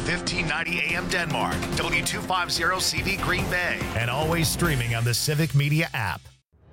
1590 AM Denmark, W250CV Green Bay, and always streaming on the Civic Media app.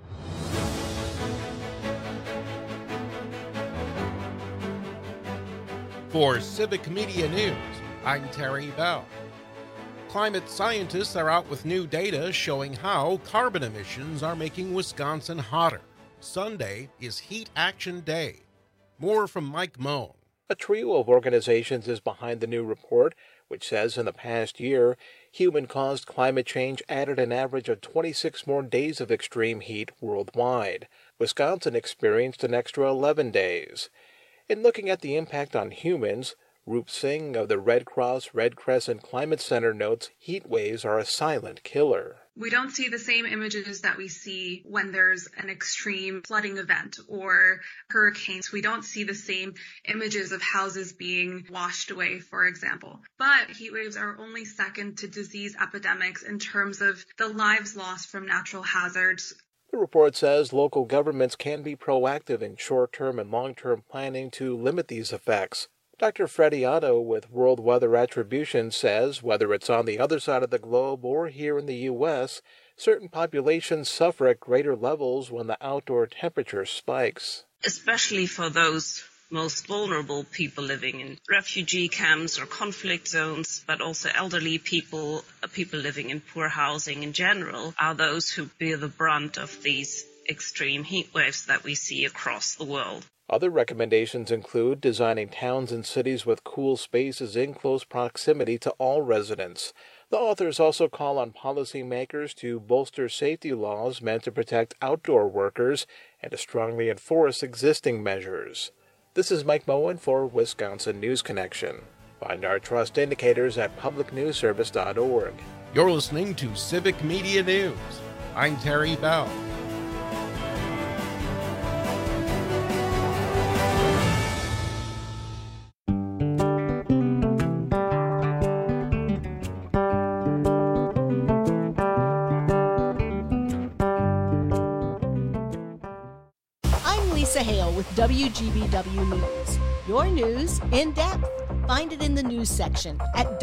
For Civic Media News, I'm Terry Bell. Climate scientists are out with new data showing how carbon emissions are making Wisconsin hotter. Sunday is Heat Action Day. More from Mike Moen. A trio of organizations is behind the new report, which says in the past year, human-caused climate change added an average of 26 more days of extreme heat worldwide. Wisconsin experienced an extra 11 days. In looking at the impact on humans, Roop Singh of the Red Cross Red Crescent Climate Center notes heat waves are a silent killer. We don't see the same images that we see when there's an extreme flooding event or hurricanes. We don't see the same images of houses being washed away, for example. But heat waves are only second to disease epidemics in terms of the lives lost from natural hazards. The report says local governments can be proactive in short-term and long-term planning to limit these effects. Dr. Freddie Otto with World Weather Attribution says whether it's on the other side of the globe or here in the U.S., certain populations suffer at greater levels when the outdoor temperature spikes. Especially for those most vulnerable people living in refugee camps or conflict zones, but also elderly people, people living in poor housing in general, are those who bear the brunt of these extreme heat waves that we see across the world. Other recommendations include designing towns and cities with cool spaces in close proximity to all residents. The authors also call on policymakers to bolster safety laws meant to protect outdoor workers and to strongly enforce existing measures. This is Mike Moen for Wisconsin News Connection. Find our trust indicators at publicnewsservice.org. You're listening to Civic Media News. I'm Terry Bell. With WGBW News. Your news in depth. Find it in the news section at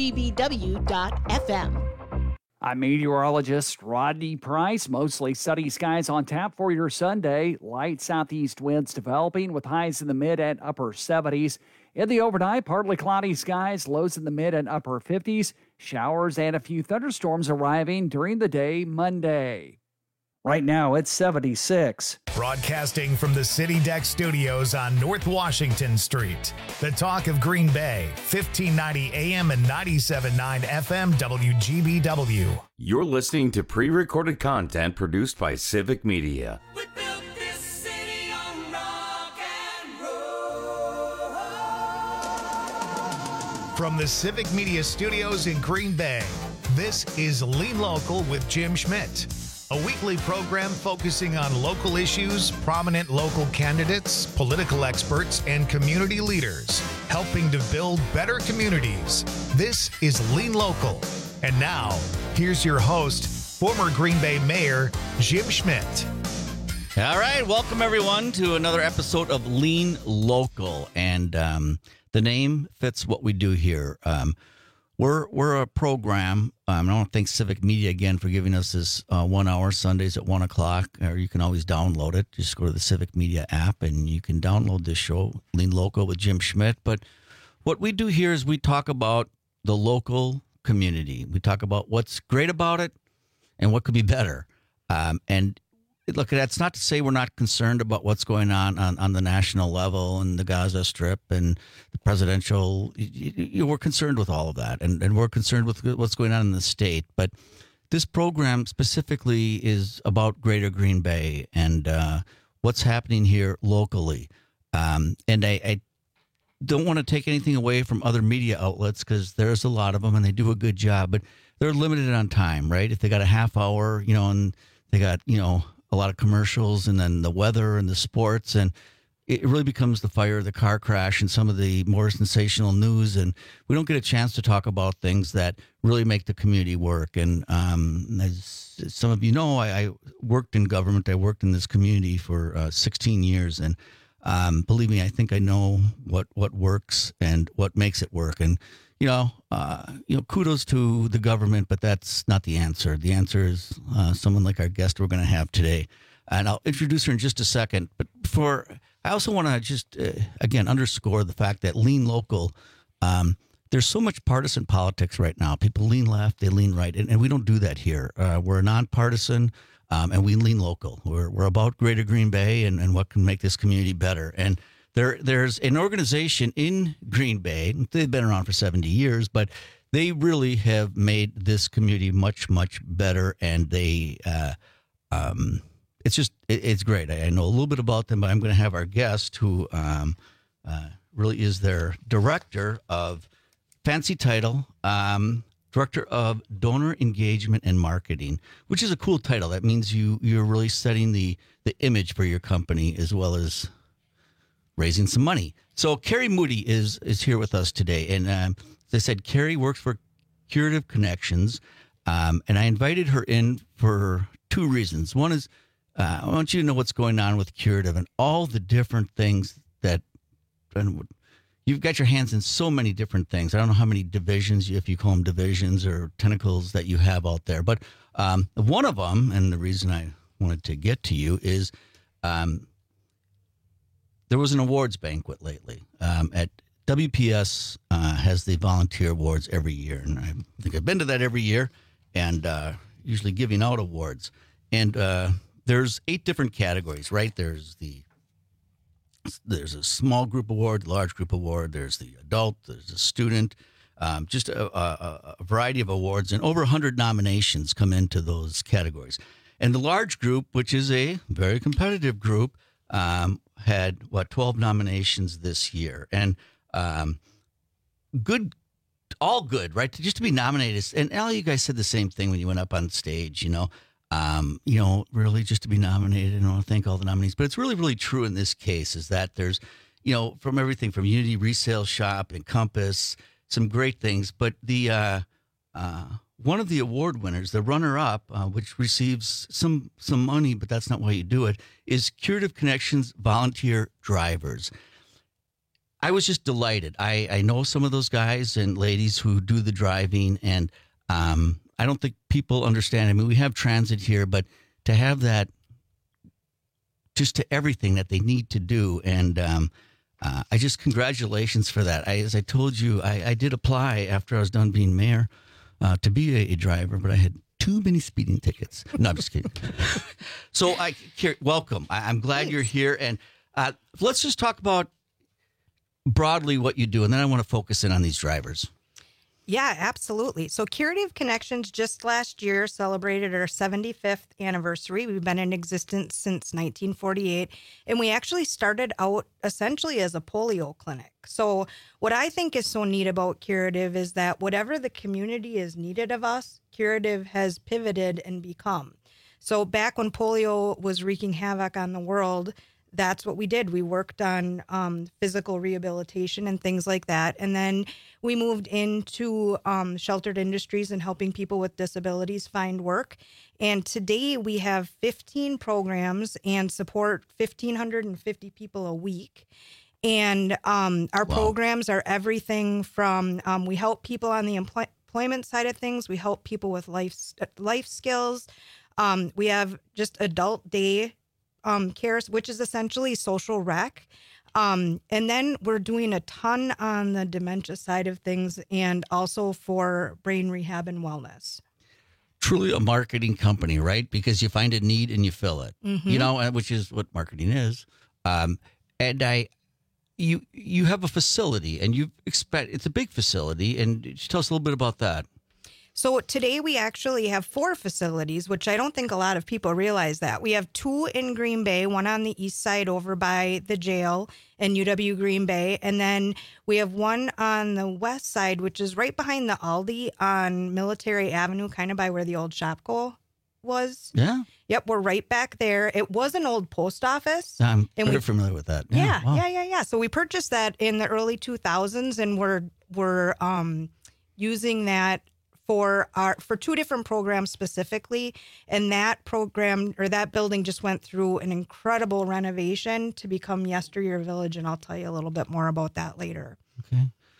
WGBW.FM. I'm meteorologist Rodney Price. Mostly sunny skies on tap for your Sunday. Light southeast winds developing with highs in the mid and upper 70s. In the overnight, partly cloudy skies, lows in the mid and upper 50s. Showers and a few thunderstorms arriving during the day Monday. Right now, it's 76. Broadcasting from the City Deck Studios on North Washington Street. The talk of Green Bay, 1590 AM and 97.9 FM WGBW. You're listening to pre-recorded content produced by Civic Media. We built this city on rock and roll. From the Civic Media Studios in Green Bay, this is Lean Local with Jim Schmidt. A weekly program focusing on local issues, prominent local candidates, political experts, and community leaders, helping to build better communities. This is Lean Local. And now, here's your host, former Green Bay Mayor, Jim Schmidt. All right, welcome everyone to another episode of Lean Local. And the name fits what we do here. We're a program. I want to thank Civic Media again for giving us this 1 hour Sundays at 1 o'clock, or you can always download it. Just go to the Civic Media app and you can download this show, Lean Local with Jim Schmidt. But what we do here is we talk about the local community. We talk about what's great about it and what could be better. And look, that's not to say we're not concerned about what's going on the national level and the Gaza Strip and the presidential. We're concerned with all of that, and we're concerned with what's going on in the state. But this program specifically is about Greater Green Bay and what's happening here locally. And I don't want to take anything away from other media outlets because there's a lot of them and they do a good job, but they're limited on time, right? If they got a half hour, and they got, a lot of commercials and then the weather and the sports, and it really becomes the fire, the car crash, and some of the more sensational news. And we don't get a chance to talk about things that really make the community work. And as some of you know, I worked in government. I worked in this community for 16 years. And believe me, I think I know what works and what makes it work. And, kudos to the government, but that's not the answer. The answer is someone like our guest we're going to have today. And I'll introduce her in just a second. But I also want to just, again, underscore the fact that Lean Local, there's so much partisan politics right now. People lean left, they lean right, and we don't do that here. We're nonpartisan, and we lean local. We're about Greater Green Bay and what can make this community better. And there's an organization in Green Bay. They've been around for 70 years, but they really have made this community much, much better. And it's great. I know a little bit about them, but I'm going to have our guest who really is their director of fancy title, Director of Donor Engagement and Marketing, which is a cool title. That means you're really setting the image for your company as well as raising some money. So Carrie Moody is here with us today. And as I said, Carrie works for Curative Connections. And I invited her in for two reasons. One is I want you to know what's going on with Curative and all the different things that you've got your hands in so many different things. I don't know how many divisions, if you call them divisions or tentacles, that you have out there. But one of them, and the reason I wanted to get to you is there was an awards banquet lately at WPS has the volunteer awards every year. And I think I've been to that every year and usually giving out awards. And there's 8 different categories, right? There's a small group award, large group award. There's the adult, there's a student, just a variety of awards. And over 100 nominations come into those categories. And the large group, which is a very competitive group, had 12 nominations this year, and all good, right? Just to be nominated, and all you guys said the same thing when you went up on stage, really just to be nominated. And I want to thank all the nominees, but it's really, really true in this case is that there's, from everything from Unity Resale Shop and Compass, some great things, but the one of the award winners, the runner-up, which receives some money, but that's not why you do it, is Curative Connections Volunteer Drivers. I was just delighted. I know some of those guys and ladies who do the driving, and I don't think people understand. I mean, we have transit here, but to have that just to everything that they need to do, and I just congratulations for that. As I told you, I did apply after I was done being mayor to be a driver, but I had too many speeding tickets. No, I'm just kidding. So, welcome. I'm glad Thanks. You're here. And let's just talk about broadly what you do, and then I want to focus in on these drivers. Yeah, absolutely. So Curative Connections just last year celebrated our 75th anniversary. We've been in existence since 1948, and we actually started out essentially as a polio clinic. So what I think is so neat about Curative is that whatever the community is needed of us, Curative has pivoted and become. So back when polio was wreaking havoc on the world, that's what we did. We worked on physical rehabilitation and things like that. And then we moved into sheltered industries and helping people with disabilities find work. And today we have 15 programs and support 1,550 people a week. And our programs are everything from we help people on the employment side of things. We help people with life skills. We have just adult day care, which is essentially social rec. And then we're doing a ton on the dementia side of things and also for brain rehab and wellness. Truly a marketing company, right? Because you find a need and you fill it, which is what marketing is. And you have a facility and it's a big facility. And just tell us a little bit about that. So today we actually have 4 facilities, which I don't think a lot of people realize that. We have 2 in Green Bay, one on the east side over by the jail in UW Green Bay. And then we have one on the west side, which is right behind the Aldi on Military Avenue, kind of by where the old Shopko was. Yeah. Yep, we're right back there. It was an old post office. I'm very familiar with that. Yeah, wow. Yeah. So we purchased that in the early 2000s, and we're using that for 2 different programs specifically. And that program or that building just went through an incredible renovation to become Yesteryear Village. And I'll tell you a little bit more about that later. Okay.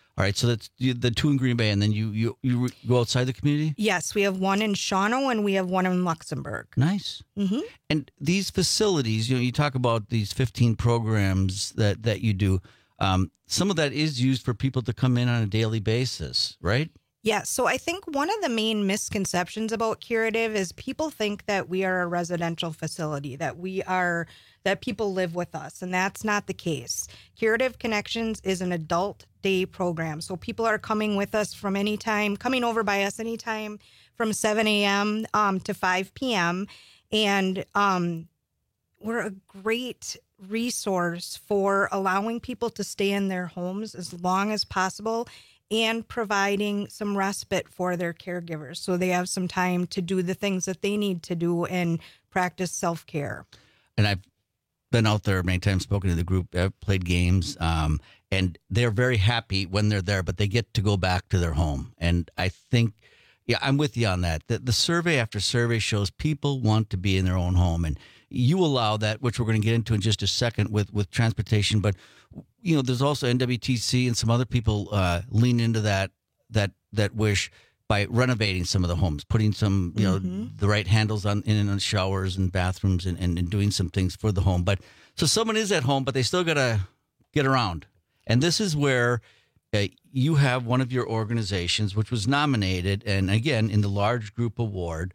All right, so that's the 2 in Green Bay, and then you go outside the community? Yes, we have one in Shawano and we have one in Luxembourg. Nice. Mm-hmm. And these facilities, you talk about these 15 programs that you do. Some of that is used for people to come in on a daily basis, right? Yeah, so I think one of the main misconceptions about Curative is people think that we are a residential facility, that people live with us, and that's not the case. Curative Connections is an adult day program, so people are coming with us from coming over by us anytime from 7 a.m. To 5 p.m., and we're a great resource for allowing people to stay in their homes as long as possible and providing some respite for their caregivers so they have some time to do the things that they need to do and practice self-care. And I've been out there many times, spoken to the group, I've played games, and they're very happy when they're there, but they get to go back to their home. And I think, I'm with you on that. The survey after survey shows people want to be in their own home, and you allow that, which we're going to get into in just a second with transportation, but there's also NWTC and some other people lean into that wish by renovating some of the homes, putting some, the right handles in the showers and bathrooms and doing some things for the home. But so someone is at home, but they still got to get around. And this is where you have one of your organizations, which was nominated, and again, in the large group award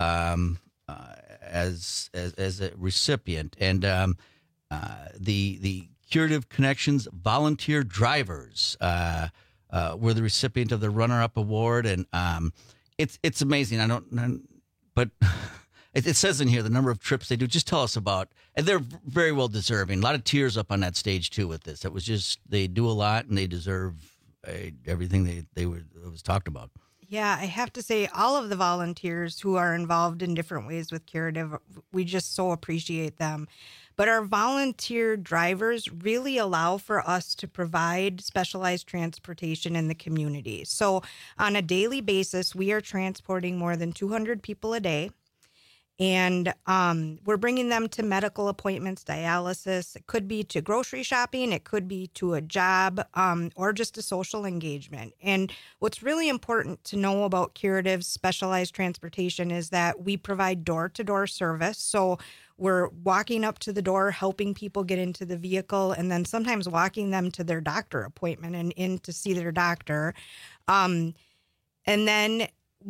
as a recipient. And the Curative Connections Volunteer Drivers were the recipient of the runner-up award, and it's amazing. But it says in here the number of trips they do. Just tell us about, and they're very well deserving. A lot of tears up on that stage too with this. It was just they do a lot and they deserve everything it was talked about. Yeah, I have to say, all of the volunteers who are involved in different ways with Curative, we just so appreciate them. But our volunteer drivers really allow for us to provide specialized transportation in the community. So on a daily basis, we are transporting more than 200 people a day. And we're bringing them to medical appointments, dialysis. It could be to grocery shopping. It could be to a job or just a social engagement. And what's really important to know about Curative's specialized transportation is that we provide door-to-door service. So we're walking up to the door, helping people get into the vehicle, and then sometimes walking them to their doctor appointment and in to see their doctor. And then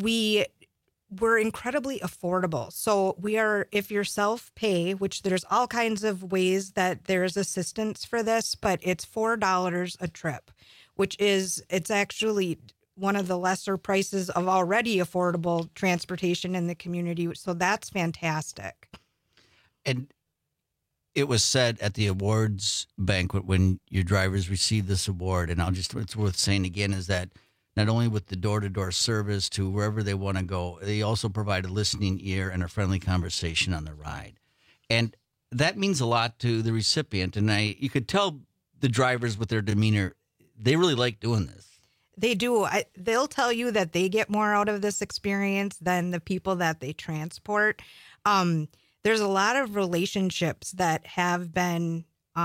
we're incredibly affordable. So if you're self-pay, which there's all kinds of ways that there's assistance for this, but it's $4 a trip, it's actually one of the lesser prices of already affordable transportation in the community. So that's fantastic. And it was said at the awards banquet when your drivers received this award, and it's worth saying again, is that not only with the door-to-door service to wherever they want to go, they also provide a listening ear and a friendly conversation on the ride. And that means a lot to the recipient. And you could tell the drivers with their demeanor, they really like doing this. They do. They'll tell you that they get more out of this experience than the people that they transport. There's a lot of relationships that have been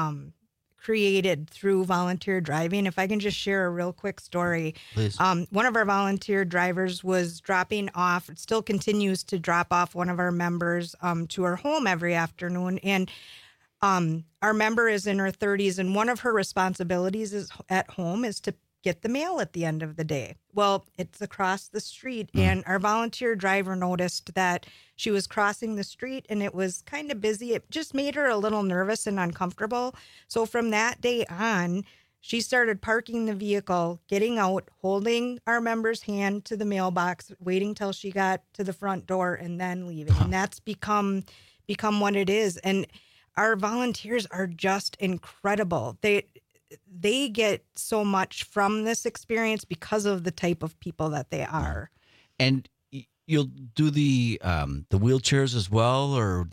created through volunteer driving. If I can just share a real quick story. Please. One of our volunteer drivers was dropping off, still continues to drop off one of our members to her home every afternoon. And our member is in her 30s, and one of her responsibilities at home is to get the mail at the end of the day. Well, it's across the street, and our volunteer driver noticed that she was crossing the street and it was kind of busy. It just made her a little nervous and uncomfortable. So from that day on, she started parking the vehicle, getting out, holding our member's hand to the mailbox, waiting till she got to the front door, and then leaving. And that's become what it is. And our volunteers are just incredible. They get so much from this experience because of the type of people that they are. And you'll do the wheelchairs as well, or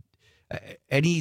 any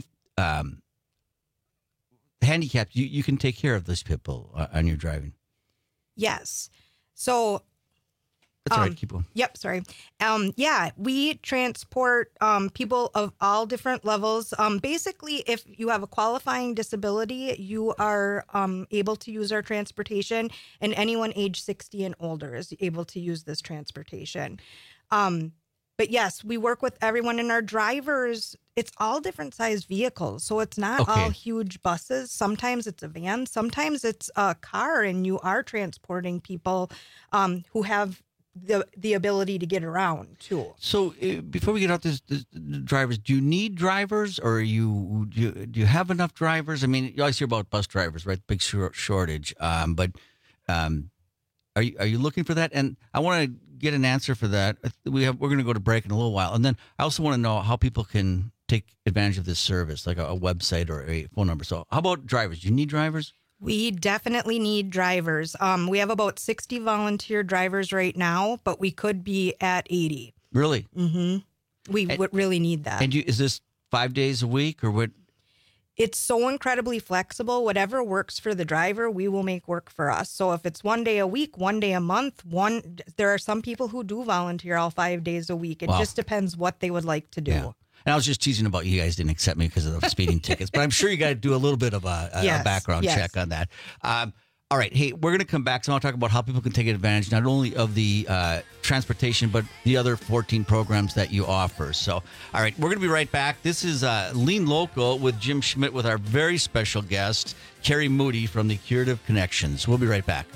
handicapped. You can take care of those people on your driving. Yes. So That's all right. Keep going. Yep. Sorry. Yeah, we transport people of all different levels. Basically, if you have a qualifying disability, you are able to use our transportation, and anyone age 60 and older is able to use this transportation. But yes, we work with everyone, and our drivers, it's all different sized vehicles. So it's not all huge buses. Sometimes it's a van. Sometimes it's a car, and you are transporting people who have the ability to get around too. So before we get out this drivers, do you need drivers, or do you have enough drivers? I mean, you always hear about bus drivers, right? Big shortage. But are you looking for that? And I want to get an answer for that. We're going to go to break in a little while, and then I also want to know how people can take advantage of this service, like a website or a phone number. So how about drivers? Do you need drivers? We definitely need drivers. We have about 60 volunteer drivers right now, but we could be at 80. Really? Mm-hmm. We would really need that. And is this 5 days a week or what? It's so incredibly flexible. Whatever works for the driver, we will make work for us. So if it's 1 day a week, 1 day a month, there are some people who do volunteer all 5 days a week. It just depends what they would like to do. Yeah. And I was just teasing about you guys didn't accept me because of the speeding tickets, but I'm sure you got to do a little bit of a background check on that. All right. Hey, we're going to come back. So I'll talk about how people can take advantage not only of the transportation, but the other 14 programs that you offer. So, all right, we're going to be right back. This is Lean Local with Jim Schmidt with our very special guest, Carrie Moody from the Curative Connections. We'll be right back.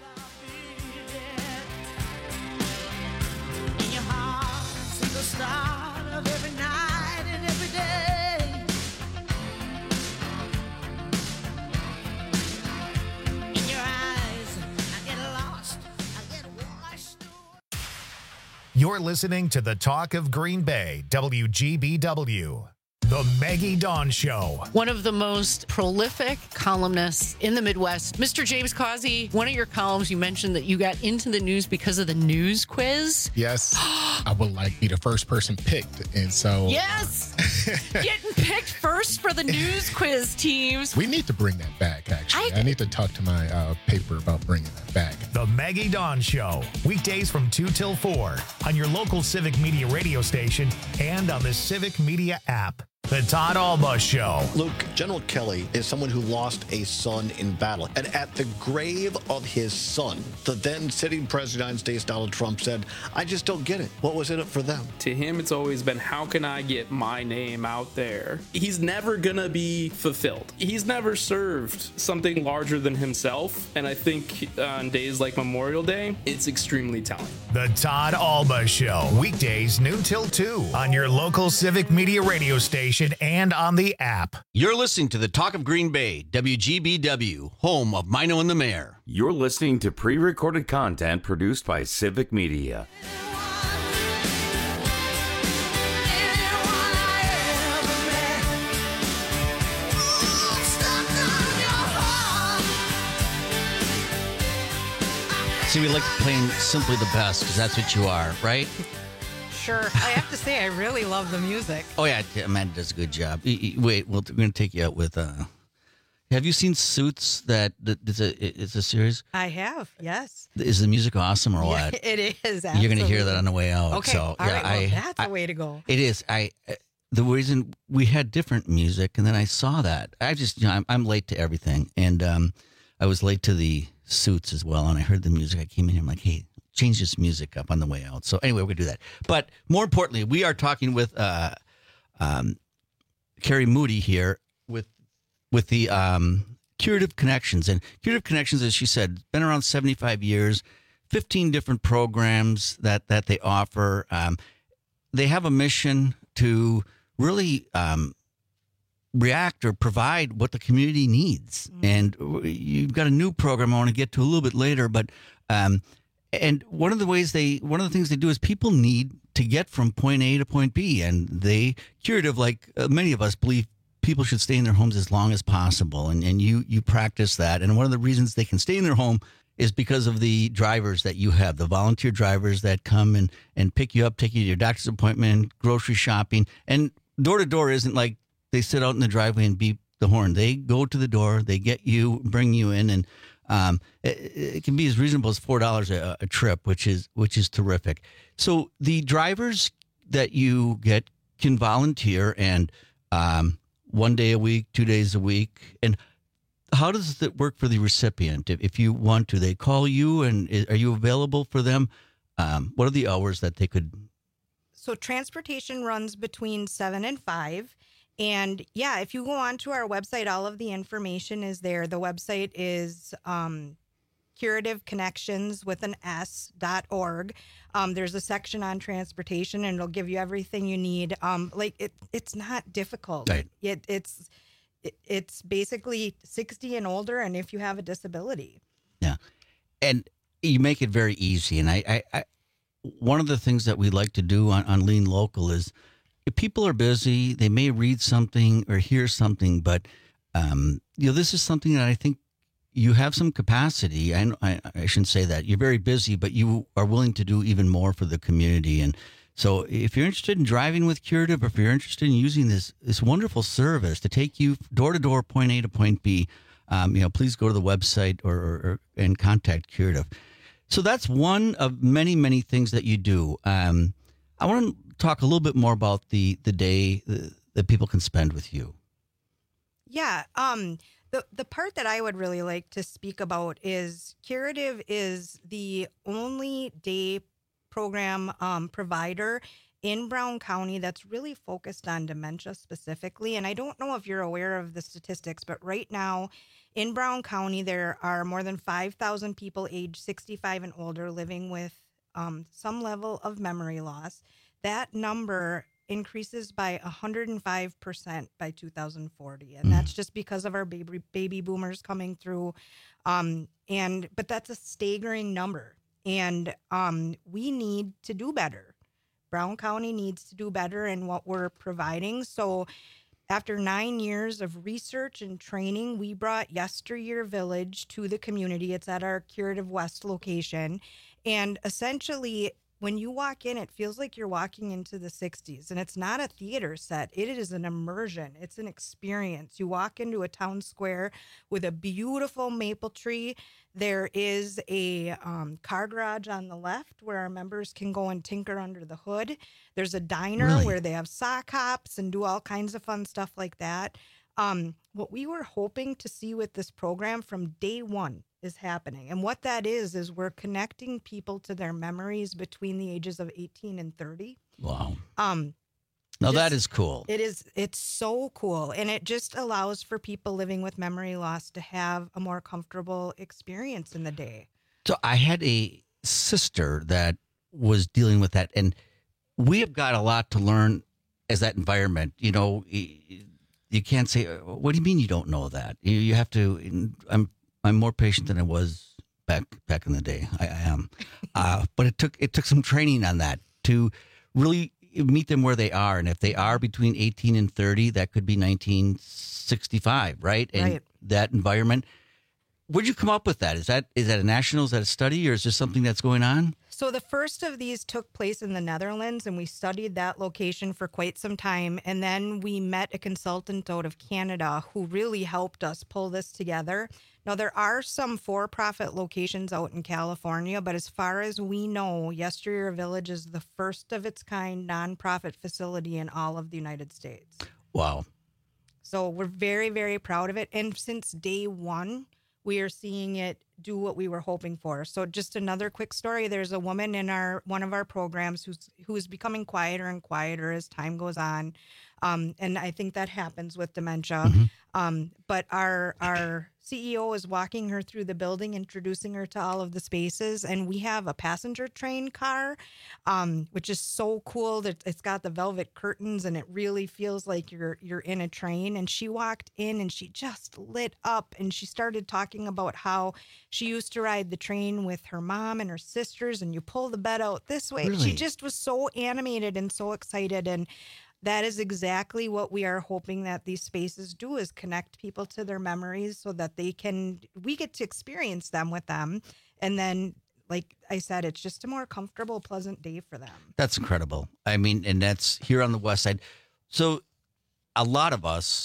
You're listening to the Talk of Green Bay, WGBW. The Maggie Dawn Show. One of the most prolific columnists in the Midwest, Mr. James Causey. One of your columns, you mentioned that you got into the news because of the news quiz. Yes. I would like to be the first person picked. And so. Yes. Getting picked first for the news quiz teams. We need to bring that back, actually. I need to talk to my paper about bringing that back. The Maggie Dawn Show. Weekdays from 2 till 4 on your local Civic Media radio station and on the Civic Media app. The Todd Alba Show. Luke, General Kelly is someone who lost a son in battle. And at the grave of his son, the then sitting president of the United States, Donald Trump, said, I just don't get it. What was in it for them? To him, it's always been, how can I get my name out there? He's never going to be fulfilled. He's never served something larger than himself. And I think on days like Memorial Day, it's extremely telling. The Todd Alba Show. Weekdays noon till 2 on your local Civic Media radio station and on the app. You're listening to the Talk of Green Bay, WGBW, home of Mino and the Mayor. You're listening to pre-recorded content produced by Civic Media. See, we like playing simply the best because that's what you are, right? Sure. I have to say, I really love the music. Oh, yeah. Amanda does a good job. Wait, we're going to take you out with... have you seen Suits? It's a series? I have, yes. Is the music awesome or what? Yeah, it is, absolutely. You're going to hear that on the way out. Okay, So, all right, well, that's the way to go. It is. The reason we had different music, and then I saw that. I just, I'm late to everything. And I was late to the Suits as well, and I heard the music. I came in here, I'm like, hey, change this music up on the way out. So anyway, we're going to do that. But more importantly, we are talking with Carrie Moody here with the Curative Connections. And Curative Connections, as she said, been around 75 years, 15 different programs that they offer. They have a mission to really react or provide what the community needs. Mm-hmm. And you've got a new program I want to get to a little bit later, but and one of the things they do is people need to get from point A to point B, and they Curative, like many of us, believe people should stay in their homes as long as possible, and you practice that. And one of the reasons they can stay in their home is because of the drivers that you have, the volunteer drivers that come and pick you up, take you to your doctor's appointment, grocery shopping, and door to door isn't like they sit out in the driveway and beep the horn. They go to the door, they get you, bring you in, and It can be as reasonable as $4 a trip, which is terrific. So the drivers that you get can volunteer, and 1 day a week, 2 days a week. And how does it work for the recipient? If you want to, they call you, and are you available for them? What are the hours that they could? So transportation runs between 7 and 5. And yeah, if you go onto our website, all of the information is there. The website is curativeconnections.org. There's a section on transportation, and it'll give you everything you need. It's not difficult. Right. It's basically 60 and older, and if you have a disability. Yeah, and you make it very easy. And I one of the things that we like to do on Lean Local is, if people are busy, they may read something or hear something, but this is something that I think you have some capacity. I shouldn't say that. You're very busy, but you are willing to do even more for the community. And so if you're interested in driving with Curative, or if you're interested in using this wonderful service to take you door to door, point A to point B, please go to the website and contact Curative. So that's one of many, many things that you do. I want to talk a little bit more about the day that people can spend with you. Yeah. The part that I would really like to speak about is Curative is the only day program provider in Brown County that's really focused on dementia specifically. And I don't know if you're aware of the statistics, but right now in Brown County, there are more than 5,000 people aged 65 and older living with some level of memory loss. That number increases by 105% by 2040. And that's just because of our baby boomers coming through. But that's a staggering number. And we need to do better. Brown County needs to do better in what we're providing. So after 9 years of research and training, we brought Yesteryear Village to the community. It's at our Curative West location. And essentially, when you walk in, it feels like you're walking into the 60s. And it's not a theater set. It is an immersion. It's an experience. You walk into a town square with a beautiful maple tree. There is a car garage on the left where our members can go and tinker under the hood. There's a diner where they have sock hops and do all kinds of fun stuff like that. What we were hoping to see with this program from day one is happening. And what that is we're connecting people to their memories between the ages of 18 and 30. Wow. Now that is cool. It's so cool. And it just allows for people living with memory loss to have a more comfortable experience in the day. So I had a sister that was dealing with that, and we have got a lot to learn as that environment. You can't say, what do you mean you don't know that? You have to, I'm more patient than I was back in the day. I am. But it took some training on that to really meet them where they are. And if they are between 18 and 30, that could be 1965, right? And right. That environment. Where'd you come up with that? Is that a national? Is that a study, or is this something that's going on? So the first of these took place in the Netherlands, and we studied that location for quite some time. And then we met a consultant out of Canada who really helped us pull this together. Now, there are some for-profit locations out in California, but as far as we know, Yesteryear Village is the first of its kind nonprofit facility in all of the United States. Wow. So we're very, very proud of it. And since day one, we are seeing it do what we were hoping for. So just another quick story. There's a woman in one of our programs who is becoming quieter and quieter as time goes on. And I think that happens with dementia. Mm-hmm. But our CEO is walking her through the building, introducing her to all of the spaces. And we have a passenger train car, which is so cool that it's got the velvet curtains and it really feels like you're in a train. And she walked in and she just lit up, and she started talking about how she used to ride the train with her mom and her sisters, and you pull the bed out this way. Really? She just was so animated and so excited. And that is exactly what we are hoping that these spaces do, is connect people to their memories so that we get to experience them with them. And then, like I said, it's just a more comfortable, pleasant day for them. That's incredible. I mean, and that's here on the West Side. So a lot of us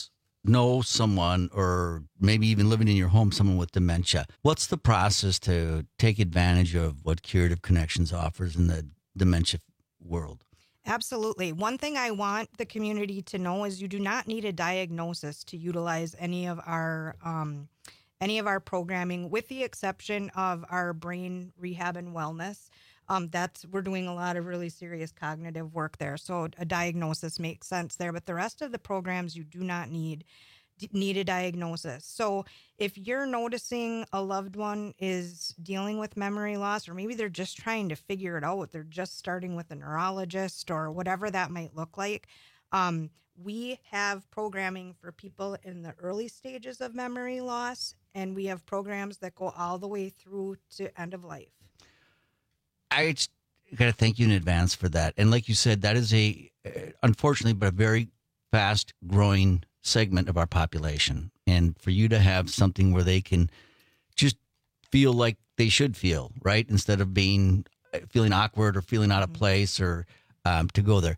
know someone, or maybe even living in your home, someone with dementia, what's the process to take advantage of what Curative Connections offers in the dementia world? Absolutely. One thing I want the community to know is you do not need a diagnosis to utilize any of our programming, with the exception of our brain rehab and wellness. We're doing a lot of really serious cognitive work there, so a diagnosis makes sense there. But the rest of the programs, you do not need a diagnosis. So if you're noticing a loved one is dealing with memory loss, or maybe they're just trying to figure it out, they're just starting with a neurologist or whatever that might look like, we have programming for people in the early stages of memory loss, and we have programs that go all the way through to end of life. I got to thank you in advance for that. And like you said, that is unfortunately, but a very fast growing segment of our population. And for you to have something where they can just feel like they should feel, right? Instead of feeling awkward or feeling out of place, or to go there.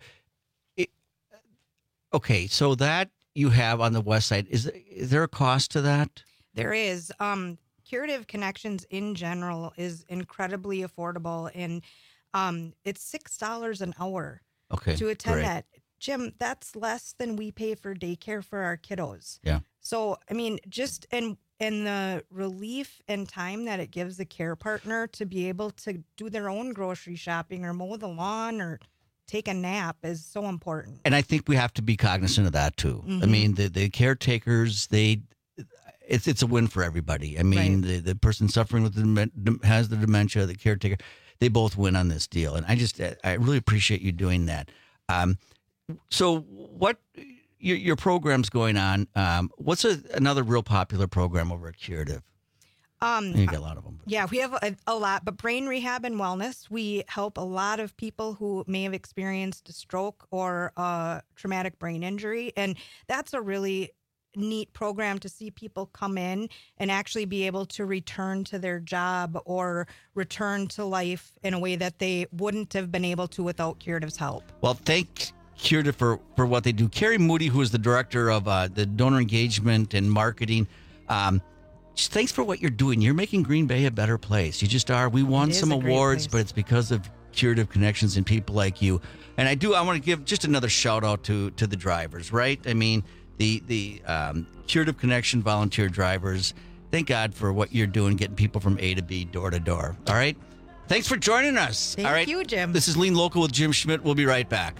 Okay, so that you have on the west side, is there a cost to that? There is. Curative Connections in general is incredibly affordable, and it's $6 an hour to attend that. Jim, that's less than we pay for daycare for our kiddos. Yeah. So, I mean, just in the relief and time that it gives the care partner to be able to do their own grocery shopping or mow the lawn or take a nap is so important. And I think we have to be cognizant of that too. Mm-hmm. I mean, the caretakers, it's a win for everybody. I mean, right. the person suffering with has the dementia, the caretaker, they both win on this deal. And I really appreciate you doing that. So what your program's going on? What's another real popular program over at Curative? You got a lot of them. Yeah, we have a lot, but brain rehab and wellness, we help a lot of people who may have experienced a stroke or a traumatic brain injury. And that's a really neat program to see people come in and actually be able to return to their job or return to life in a way that they wouldn't have been able to without Curative's help. Well, thank Curative for what they do. Carrie Moody, who is the director of the donor engagement and marketing, thanks for what you're doing. You're making Green Bay a better place. You just are. We won some awards, but it's because of Curative Connections and people like you. And I want to give just another shout out to the drivers, right? I mean, the Curative Connection volunteer drivers. Thank God for what you're doing, getting people from A to B, door to door. All right. Thanks for joining us. Thank you, Jim. This is Lean Local with Jim Schmidt. We'll be right back.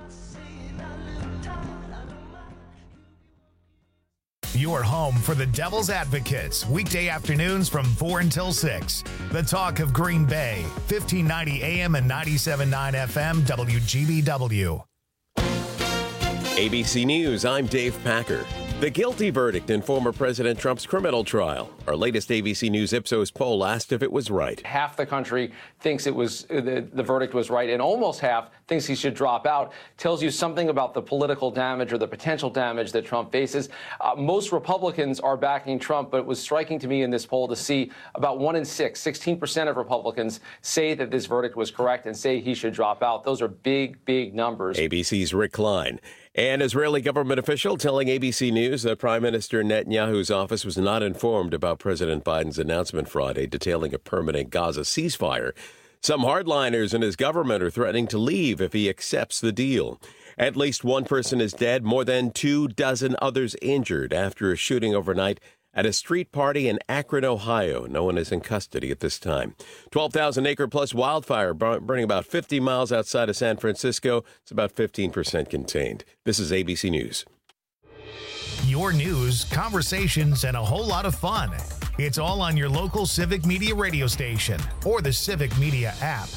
Your home for the Devil's Advocates, weekday afternoons from 4 until 6. The talk of Green Bay, 1590 AM and 97.9 FM, WGBW. ABC News, I'm Dave Packer. The guilty verdict in former President Trump's criminal trial. Our latest ABC News Ipsos poll asked if it was right. Half the country thinks it was the verdict was right, and almost half thinks he should drop out. Tells you something about the political damage or the potential damage that Trump faces. Most Republicans are backing Trump, but it was striking to me in this poll to see about 1 in 6, 16% of Republicans say that this verdict was correct and say he should drop out. Those are big, big numbers. ABC's Rick Klein. An Israeli government official telling ABC News that Prime Minister Netanyahu's office was not informed about President Biden's announcement Friday detailing a permanent Gaza ceasefire. Some hardliners in his government are threatening to leave if he accepts the deal. At least one person is dead, more than 24 others injured after a shooting overnight at a street party in Akron, Ohio. No one is in custody at this time. 12,000-acre-plus wildfire burning about 50 miles outside of San Francisco. It's about 15% contained. This is ABC News. Your news, conversations, and a whole lot of fun. It's all on your local Civic Media radio station or the Civic Media app.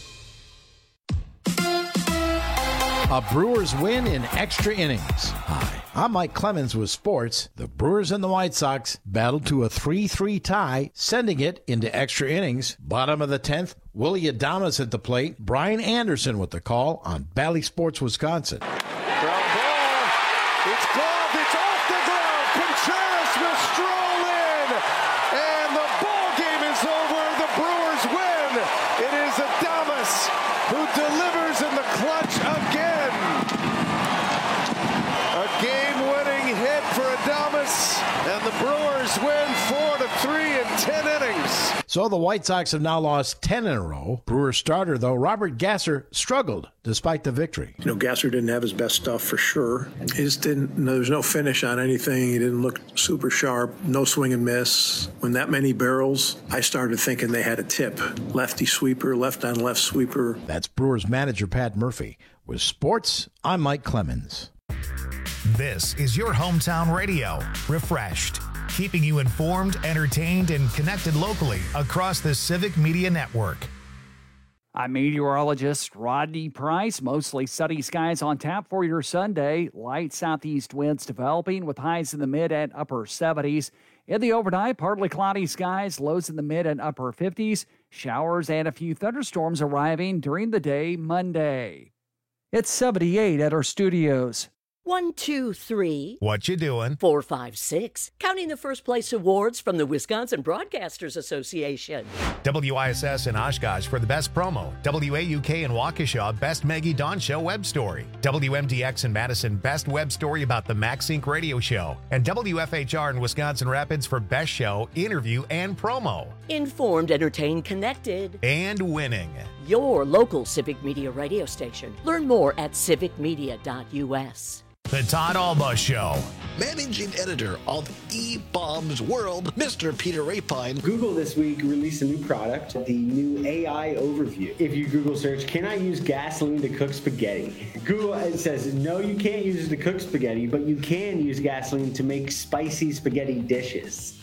A Brewers win in extra innings. Hi, I'm Mike Clemens with sports. The Brewers and the White Sox battled to a 3-3 tie, sending it into extra innings. Bottom of the 10th, Willie Adames at the plate. Brian Anderson with the call on Bally Sports, Wisconsin. Ground ball. It's gloved. It's off the glove. Contreras will stroll in. And the ball game is over. The Brewers win. It is Adames who delivers in the clutch again. A game-winning hit for So the White Sox have now lost 10 in a row. Brewers starter, though, Robert Gasser struggled despite the victory. Gasser didn't have his best stuff for sure. He just didn't, there was no finish on anything. He didn't look super sharp, no swing and miss. When that many barrels, I started thinking they had a tip. Lefty sweeper, left on left sweeper. That's Brewers manager Pat Murphy. With sports, I'm Mike Clemens. This is your hometown radio, refreshed, keeping you informed, entertained, and connected locally across the Civic Media Network. I'm meteorologist Rodney Price. Mostly sunny skies on tap for your Sunday. Light southeast winds developing with highs in the mid and upper 70s. In the overnight, partly cloudy skies, lows in the mid and upper 50s. Showers and a few thunderstorms arriving during the day Monday. It's 78 at our studios. 1, 2, 3. What you doing? 4, 5, 6. Counting the first place awards from the Wisconsin Broadcasters Association. WISS in Oshkosh for the best promo. WAUK in Waukesha, best Maggie Dawn Show web story. WMDX in Madison, best web story about the Max Inc. radio show. And WFHR in Wisconsin Rapids for best show, interview, and promo. Informed, entertained, connected. And winning. Your local Civic Media radio station. Learn more at civicmedia.us. The Todd Alba Show. Managing editor of eBob's World, Mr. Peter Rapine. Google this week released a new product, the new AI Overview. If you Google search, can I use gasoline to cook spaghetti? Google it says, no, you can't use it to cook spaghetti, but you can use gasoline to make spicy spaghetti dishes.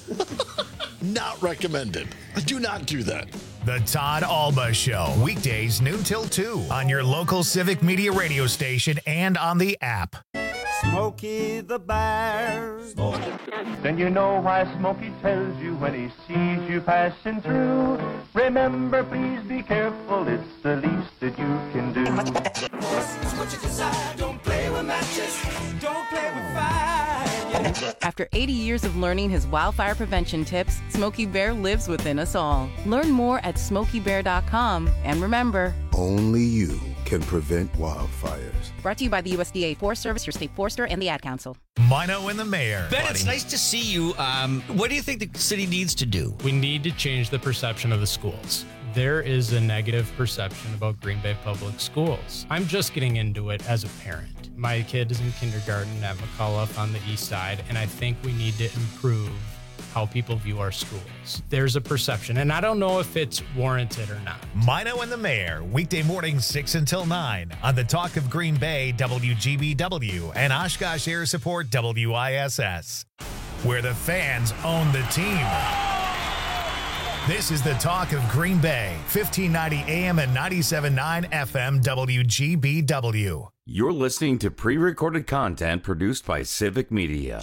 Not recommended. Do not do that. The Todd Alba Show. Weekdays noon till 2 on your local Civic Media radio station and on the app. Smokey the Bear. Then you know why Smokey tells you when he sees you passing through. Remember, please be careful. It's the least that you can do. What you decide, don't play with matches, don't play with fire. After 80 years of learning his wildfire prevention tips, Smokey Bear lives within us all. Learn more at SmokeyBear.com. And remember, only you can prevent wildfires. Brought to you by the USDA Forest Service, your state forester, and the Ad Council. Mino and the mayor. Ben, it's nice to see you. What do you think the city needs to do? We need to change the perception of the schools. There is a negative perception about Green Bay Public Schools. I'm just getting into it as a parent. My kid is in kindergarten at McCullough on the east side, and I think we need to improve how people view our schools. There's a perception, and I don't know if it's warranted or not. Mino and the Mayor, weekday mornings 6 until 9 on the Talk of Green Bay, WGBW, and Oshkosh Air Support, WISS, where the fans own the team. This is the Talk of Green Bay, 1590 AM and 97.9 FM WGBW. You're listening to pre-recorded content produced by Civic Media.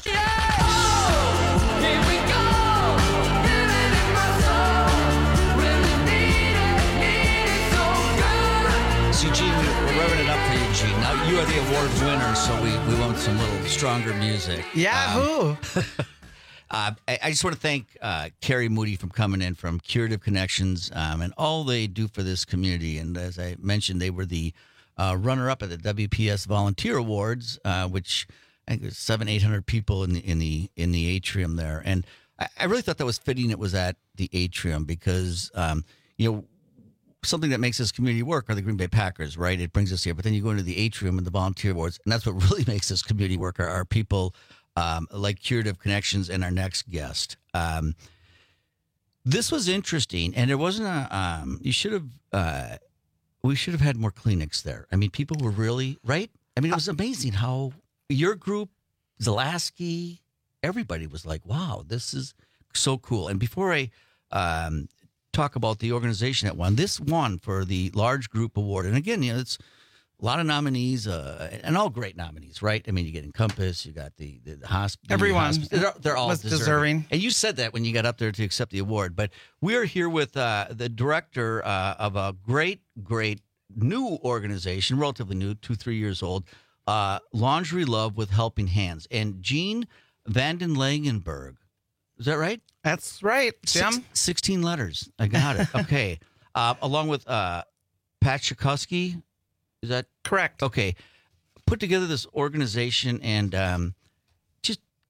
See, Gene, we're revving it up for you, Gene. Now, you are the award winner, so we want some little stronger music. Yahoo! I just want to thank Carrie Moody for coming in from Curative Connections and all they do for this community. And as I mentioned, they were the runner-up at the WPS Volunteer Awards, which I think there's 700-800 people in the atrium there. And I really thought that was fitting. It was at the atrium because something that makes this community work are the Green Bay Packers, right? It brings us here. But then you go into the atrium and the Volunteer Awards, and that's what really makes this community work are people like Curative Connections and our next guest. This was interesting, and there wasn't we should have had more clinics there. I mean, people were really, right? I mean, it was amazing how your group, Zalaski, everybody was like, wow, this is so cool. And before I talk about the organization that won, this won for the Large Group Award. And again, it's a lot of nominees, and all great nominees, right? I mean, you get Encompass, you got the hospital. Everyone. They're all was deserving. And you said that when you got up there to accept the award. But we are here with the director of a great new organization, relatively new, 2-3 years old, Laundry Love with Helping Hands. And Gene Vanden Langenberg. Is that right? That's right, Jim. 16 letters. I got it. Okay. Along with Pat Chakowski. Is that correct? Okay. Put together this organization and just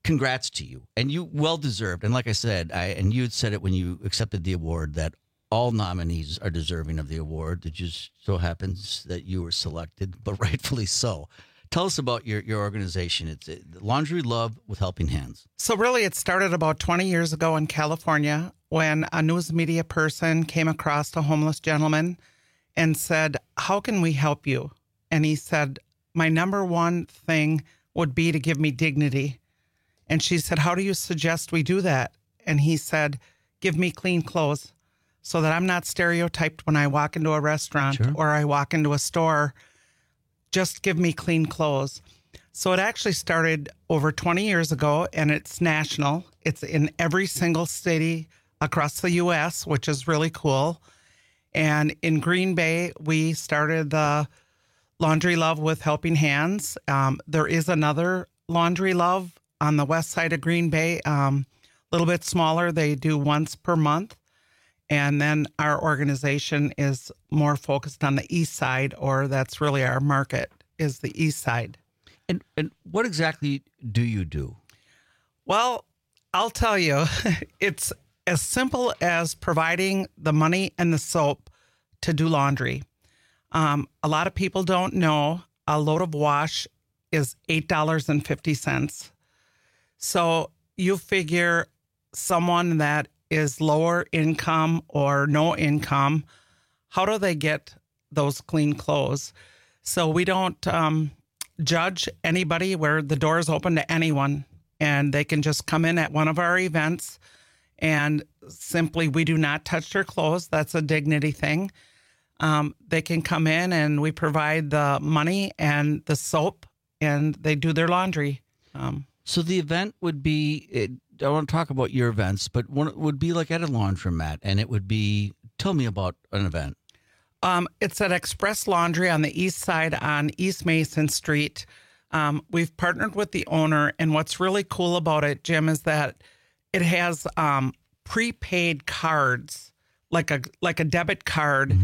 congrats to you, and you well deserved. And like I said, and you had said it when you accepted the award that all nominees are deserving of the award. It just so happens that you were selected, but rightfully so. Tell us about your organization. It's Laundry Love with Helping Hands. So really, it started about 20 years ago in California when a news media person came across a homeless gentleman and said, "How can we help you?" And he said, "My number one thing would be to give me dignity." And she said, "How do you suggest we do that?" And he said, "Give me clean clothes so that I'm not stereotyped when I walk into a restaurant or I walk into a store. Just give me clean clothes." So it actually started over 20 years ago, and it's national. It's in every single city across the U.S., which is really cool. And in Green Bay, we started the Laundry Love with Helping Hands. There is another Laundry Love on the west side of Green Bay, a little bit smaller. They do once per month. And then our organization is more focused on the east side, or that's really our market, is the east side. And what exactly do you do? Well, I'll tell you, it's as simple as providing the money and the soap to do laundry. A lot of people don't know a load of wash is $8.50. So you figure someone that is lower income or no income, how do they get those clean clothes? So we don't judge anybody. Where the door is open to anyone, and they can just come in at one of our events, and simply we do not touch their clothes. That's a dignity thing. They can come in and we provide the money and the soap, and they do their laundry. So the event would be, I want to talk about your events, but one would be like at a laundromat, and it would be, tell me about an event. It's at Express Laundry on the east side on East Mason Street. We've partnered with the owner, and what's really cool about it, Jim, is that it has prepaid cards, like a debit card.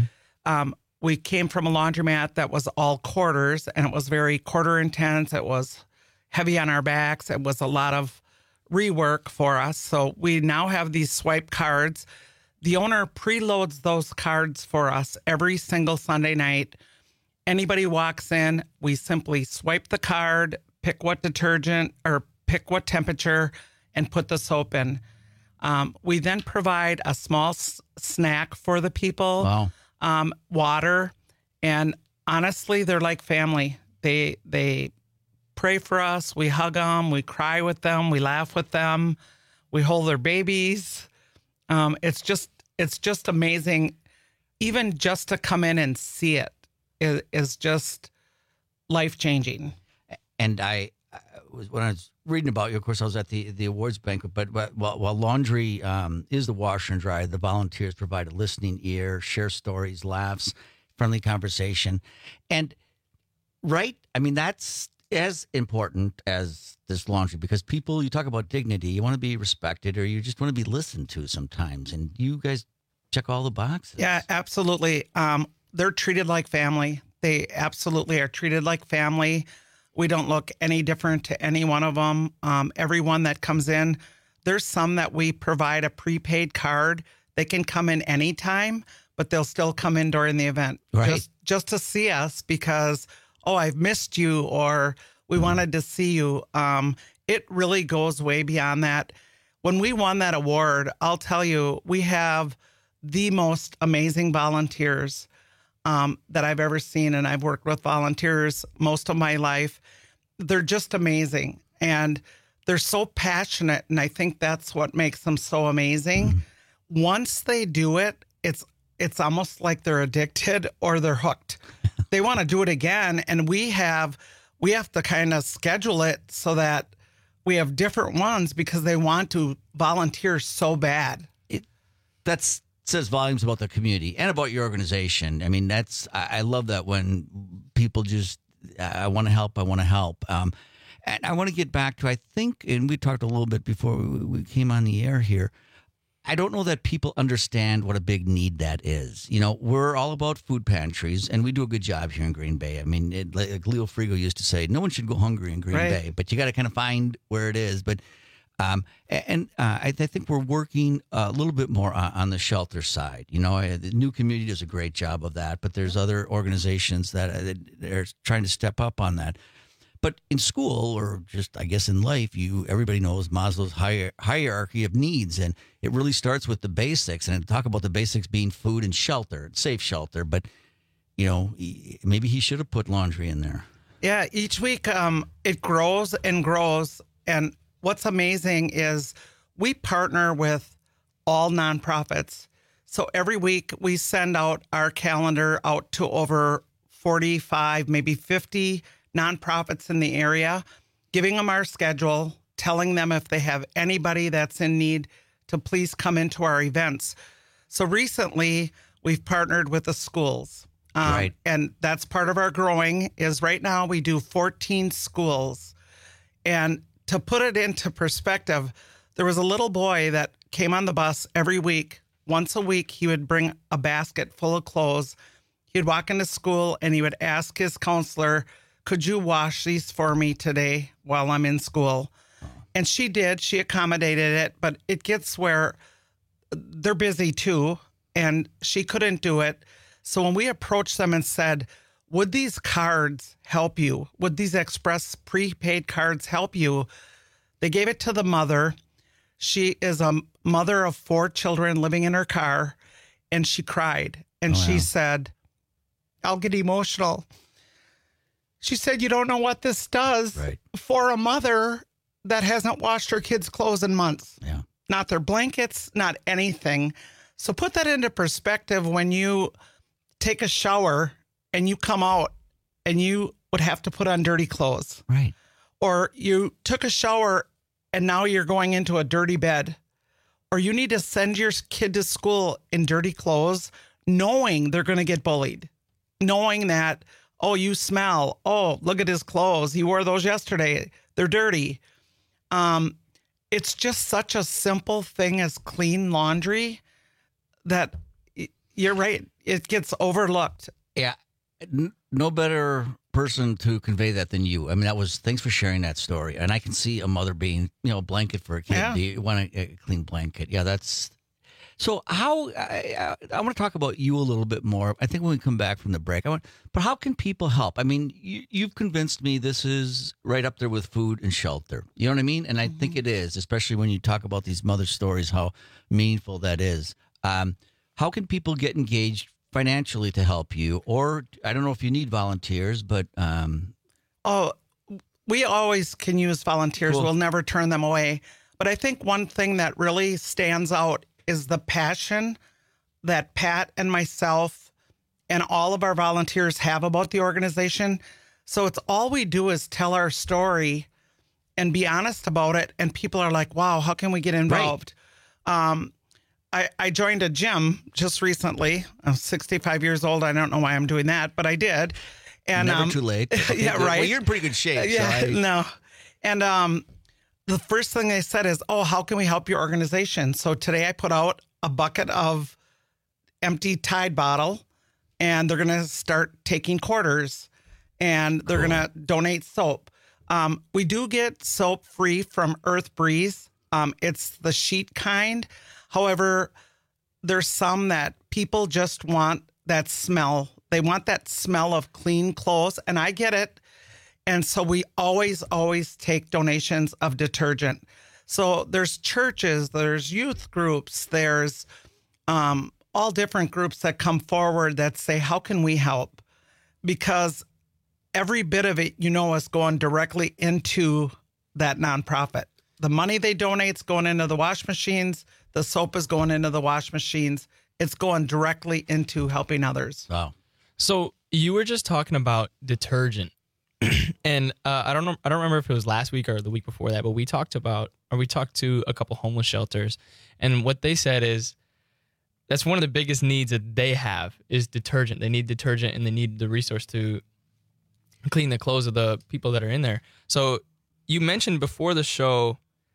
We came from a laundromat that was all quarters, and it was very quarter intense. It was heavy on our backs. It was a lot of rework for us. So we now have these swipe cards. The owner preloads those cards for us every single Sunday night. Anybody walks in, we simply swipe the card, pick what detergent or pick what temperature, and put the soap in. We then provide a small snack for the people, water, and honestly, they're like family. They pray for us. We hug them. We cry with them. We laugh with them. We hold their babies. It's just amazing. Even just to come in and see it is just life-changing. And when I was reading about you, of course, I was at the awards banquet, but while laundry is the washer and dryer, the volunteers provide a listening ear, share stories, laughs, friendly conversation. And that's as important as this laundry, because people, you talk about dignity, you want to be respected, or you just want to be listened to sometimes. And you guys check all the boxes. Yeah, absolutely. They're treated like family. They absolutely are treated like family. We don't look any different to any one of them. Everyone that comes in, there's some that we provide a prepaid card. They can come in anytime, but they'll still come in during the event just to see us because, I've missed you, or we wanted to see you. It really goes way beyond that. When we won that award, I'll tell you, we have the most amazing volunteers that I've ever seen. And I've worked with volunteers most of my life. They're just amazing. And they're so passionate. And I think that's what makes them so amazing. Once they do it, it's almost like they're addicted or they're hooked. They want to do it again. And we have to kind of schedule it so that we have different ones because they want to volunteer so bad. That says volumes about the community and about your organization. I mean, I love that when people just, I want to help. And I want to get back to, I think, and we talked a little bit before we came on the air here, I don't know that people understand what a big need that is. You know, we're all about food pantries, and we do a good job here in Green Bay. I mean, like Leo Frigo used to say, no one should go hungry in Green Bay, but you got to kind of find where it is. But I think we're working a little bit more on the shelter side. You know, the New Community does a great job of that, but there's other organizations that are trying to step up on that. But in school, or just I guess in life, everybody knows Maslow's hierarchy of needs, and it really starts with the basics. And talk about the basics being food and shelter, safe shelter. But you know, maybe he should have put laundry in there. Yeah, each week it grows and grows. And what's amazing is we partner with all nonprofits. So every week we send out our calendar out to over 45, maybe 50 nonprofits in the area, giving them our schedule, telling them if they have anybody that's in need to please come into our events. So recently we've partnered with the schools. Right. And that's part of our growing is right now we do 14 schools. And to put it into perspective, there was a little boy that came on the bus every week. Once a week, he would bring a basket full of clothes. He'd walk into school and he would ask his counselor, could you wash these for me today while I'm in school? And she did. She accommodated it, but it gets where they're busy too, and she couldn't do it. So when we approached them and said, would these cards help you? Would these express prepaid cards help you? They gave it to the mother. She is a mother of 4 children living in her car, and she cried. And she said, I'll get emotional. She said, you don't know what this does for a mother that hasn't washed her kids' clothes in months. Yeah. Not their blankets, not anything. So put that into perspective when you take a shower and you come out and you would have to put on dirty clothes. Right. Or you took a shower and now you're going into a dirty bed. Or you need to send your kid to school in dirty clothes, knowing they're going to get bullied. Knowing that, oh, you smell. Oh, look at his clothes. He wore those yesterday. They're dirty. It's just such a simple thing as clean laundry that you're right. It gets overlooked. Yeah. No better person to convey that than you. I mean, thanks for sharing that story. And I can see a mother being, a blanket for a kid. Yeah. Do you want a clean blanket? Yeah, so how, I want to talk about you a little bit more. I think when we come back from the break, but how can people help? I mean, you've convinced me this is right up there with food and shelter. You know what I mean? And I think it is, especially when you talk about these mother stories, how meaningful that is. How can people get engaged financially to help you? Or I don't know if you need volunteers, but... we always can use volunteers. Cool. We'll never turn them away. But I think one thing that really stands out is the passion that Pat and myself and all of our volunteers have about the organization. So it's all we do is tell our story and be honest about it. And people are like, wow, how can we get involved? Right. I joined a gym just recently. I'm 65 years old. I don't know why I'm doing that, but I did. And never too late. Okay, yeah, good. right. Well, you're in pretty good shape. Yeah, so no. And the first thing they said is, oh, how can we help your organization? So today I put out a bucket of empty Tide bottle, and they're going to start taking quarters, and they're going to donate soap. We do get soap free from Earth Breeze. It's the sheet kind. However, there's some that people just want that smell. They want that smell of clean clothes, and I get it. And so we always take donations of detergent. So there's churches, there's youth groups, there's all different groups that come forward that say, how can we help? Because every bit of it, is going directly into that nonprofit. The money they donate is going into the wash machines. The soap is going into the wash machines. It's going directly into helping others. Wow. So you were just talking about detergent. And I don't remember if it was last week or the week before that, but we talked to a couple homeless shelters, and what they said is that's one of the biggest needs that they have is detergent. They need detergent and they need the resource to clean the clothes of the people that are in there. So you mentioned before the show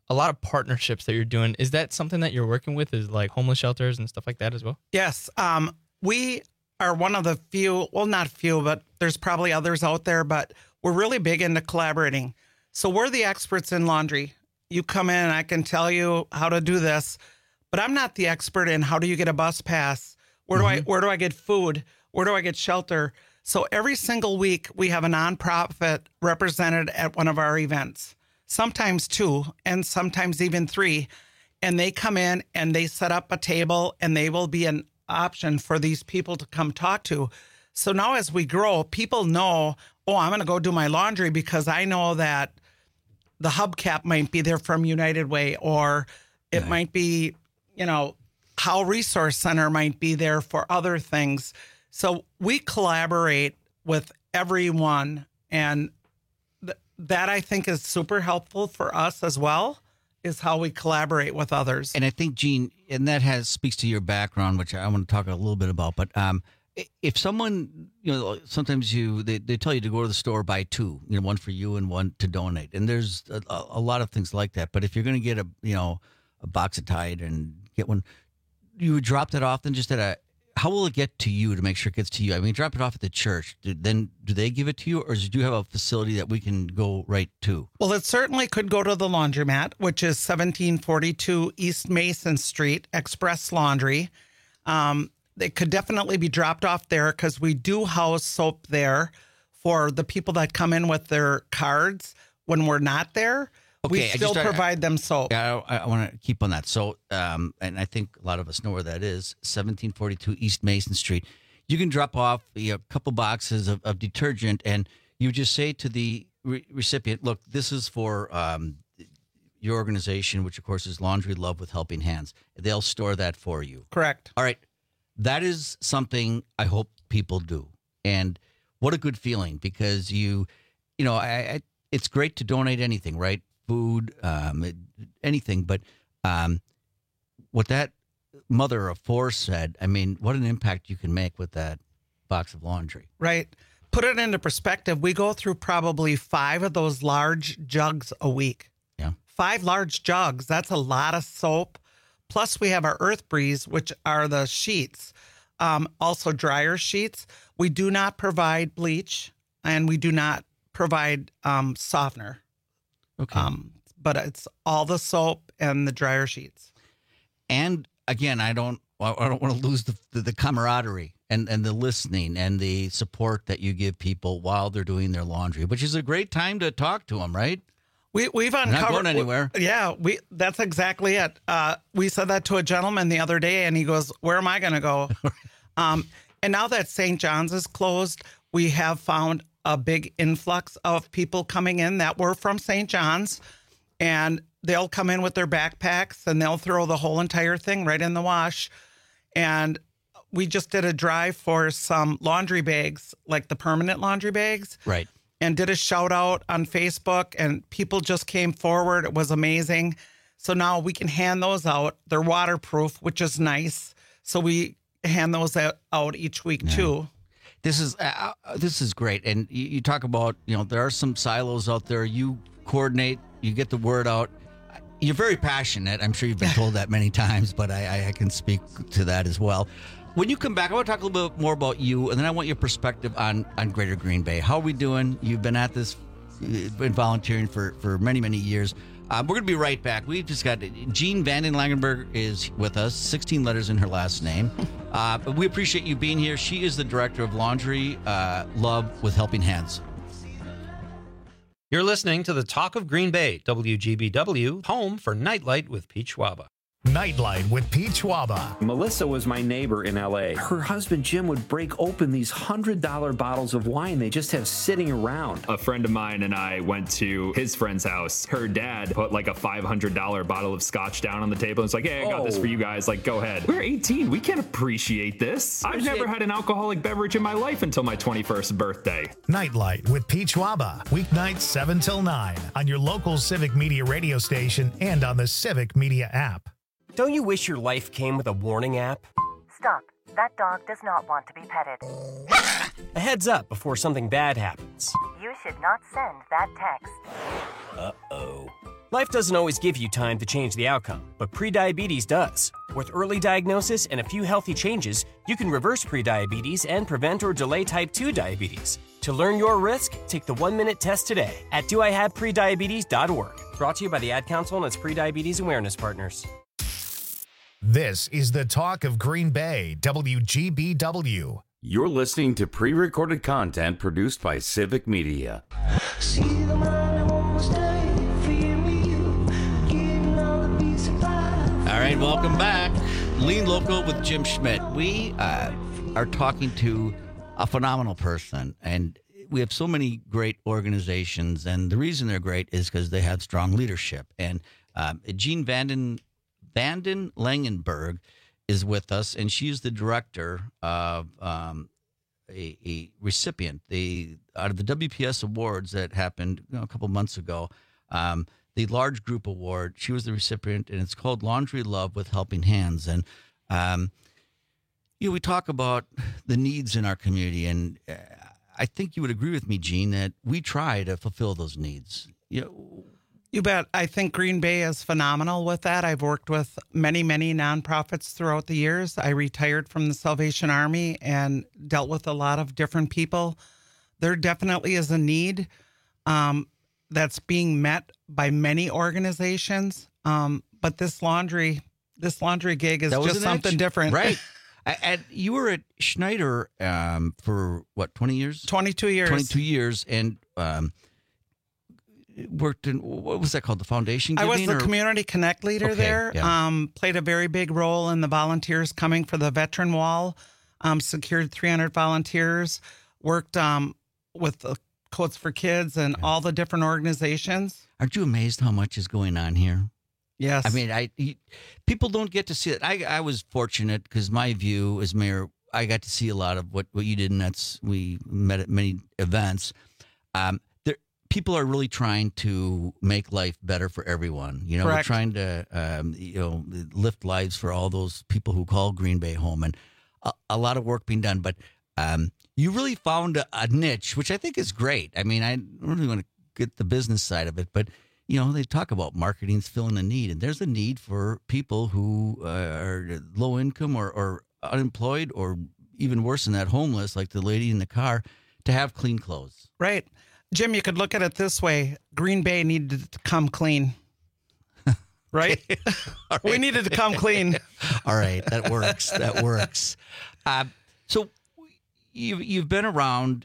a lot of partnerships that you're doing. Is that something that you're working with, is like homeless shelters and stuff like that as well? Yes. We are one of the few, well, not few, but there's probably others out there, but we're really big into collaborating. So we're the experts in laundry. You come in and I can tell you how to do this, but I'm not the expert in how do you get a bus pass? Where do I get food? Where do I get shelter? So every single week we have a nonprofit represented at one of our events, sometimes 2 and sometimes even 3. And they come in and they set up a table and they will be an option for these people to come talk to. So now as we grow, people know, oh, I'm going to go do my laundry because I know that the hubcap might be there from United Way, or it might be, How Resource Center might be there for other things. So we collaborate with everyone, and that I think is super helpful for us as well, is how we collaborate with others. And I think, Gene, and that speaks to your background, which I want to talk a little bit about. But if someone, sometimes they tell you to go to the store, buy 2, one for you and one to donate. And there's a lot of things like that. But if you're going to get a box of Tide and get one, you would drop that off then just how will it get to you to make sure it gets to you? I mean, drop it off at the church. Then do they give it to you, or do you have a facility that we can go right to? Well, it certainly could go to the laundromat, which is 1742 East Mason Street, Express Laundry. It could definitely be dropped off there because we do house soap there for the people that come in with their cards when we're not there. Okay, we still provide them soap. Yeah, I want to keep on that. So, and I think a lot of us know where that is, 1742 East Mason Street. You can drop off a couple boxes of detergent, and you just say to the recipient, look, this is for your organization, which, of course, is Laundry Love with Helping Hands. They'll store that for you. Correct. All right. That is something I hope people do. And what a good feeling, because it's great to donate anything, right? Food, anything. But what that mother of 4 said, I mean, what an impact you can make with that box of laundry. Right. Put it into perspective. We go through probably 5 of those large jugs a week. Yeah. 5 large jugs. That's a lot of soap. Plus, we have our Earth Breeze, which are the sheets, also dryer sheets. We do not provide bleach, and we do not provide softener. Okay. But it's all the soap and the dryer sheets. And again, I don't want to lose the camaraderie and the listening and the support that you give people while they're doing their laundry, which is a great time to talk to them, right? We've uncovered. Not going anywhere. That's exactly it. We said that to a gentleman the other day, and he goes, "Where am I going to go?" And now that St. John's is closed, we have found a big influx of people coming in that were from St. John's, and they'll come in with their backpacks and they'll throw the whole entire thing right in the wash. And we just did a drive for some laundry bags, like the permanent laundry bags. Right. And did a shout out on Facebook, and people just came forward. It was amazing. So now we can hand those out. They're waterproof, which is nice. So we hand those out each week too. This is great. And you talk about, there are some silos out there. You coordinate, you get the word out. You're very passionate. I'm sure you've been told that many times, but I can speak to that as well. When you come back, I want to talk a little bit more about you, and then I want your perspective on Greater Green Bay. How are we doing? You've been at this, been volunteering for many, many years. We're going to be right back. We've just got Jean Vanden Langenberg is with us, 16 letters in her last name. But we appreciate you being here. She is the director of Laundry Love with Helping Hands. You're listening to the Talk of Green Bay, WGBW, home for Nightlight with Pete Schwaba. Nightlight with Pete Schwaba. Melissa was my neighbor in L.A. Her husband, Jim, would break open these $100 bottles of wine they just have sitting around. A friend of mine and I went to his friend's house. Her dad put like a $500 bottle of scotch down on the table. It's like, hey, I got this for you guys. Like, go ahead. We're 18. We can't appreciate this. I've never had an alcoholic beverage in my life until my 21st birthday. Nightlight with Pete Schwaba. Weeknights 7 till 9 on your local Civic Media radio station and on the Civic Media app. Don't you wish your life came with a warning app? Stop. That dog does not want to be petted. A heads up before something bad happens. You should not send that text. Uh-oh. Life doesn't always give you time to change the outcome, but prediabetes does. With early diagnosis and a few healthy changes, you can reverse prediabetes and prevent or delay type 2 diabetes. To learn your risk, take the 1-minute test today at doihaveprediabetes.org. Brought to you by the Ad Council and its prediabetes awareness partners. This is the Talk of Green Bay, WGBW. You're listening to pre-recorded content produced by Civic Media. All right, welcome back. Lean Local with Jim Schmidt. We are talking to a phenomenal person, and we have so many great organizations, and the reason they're great is because they have strong leadership. And Jean Vanden Langenberg is with us, and she's the director of a recipient out of the WPS Awards that happened a couple months ago. The Large Group Award. She was the recipient, and it's called Laundry Love with Helping Hands. And we talk about the needs in our community, and I think you would agree with me, Jean, that we try to fulfill those needs. You bet. I think Green Bay is phenomenal with that. I've worked with many, many nonprofits throughout the years. I retired from the Salvation Army and dealt with a lot of different people. There definitely is a need that's being met by many organizations. But this laundry gig is just something different. Right. And you were at Schneider for, 20 years? 22 years. 22 years. And worked in, what was that called, the foundation I giving? was the Community Connect leader there. Yeah. Played a very big role in the volunteers coming for the Veteran Wall. Secured 300 volunteers. Worked with the Coats for Kids and all the different organizations. Aren't you amazed how much is going on here? Yes. I mean, people don't get to see it. I was fortunate because my view as mayor, I got to see a lot of what you did, and we met at many events. People are really trying to make life better for everyone. Correct. We're trying to, lift lives for all those people who call Green Bay home, and a lot of work being done. But you really found a niche, which I think is great. I mean, I don't really want to get the business side of it, but they talk about marketing's filling a need, and there's a need for people who are low income or unemployed, or even worse than that, homeless, like the lady in the car, to have clean clothes. Right. Jim, you could look at it this way. Green Bay needed to come clean. Right? Right. We needed to come clean. All right. That works. That works. So you've been around.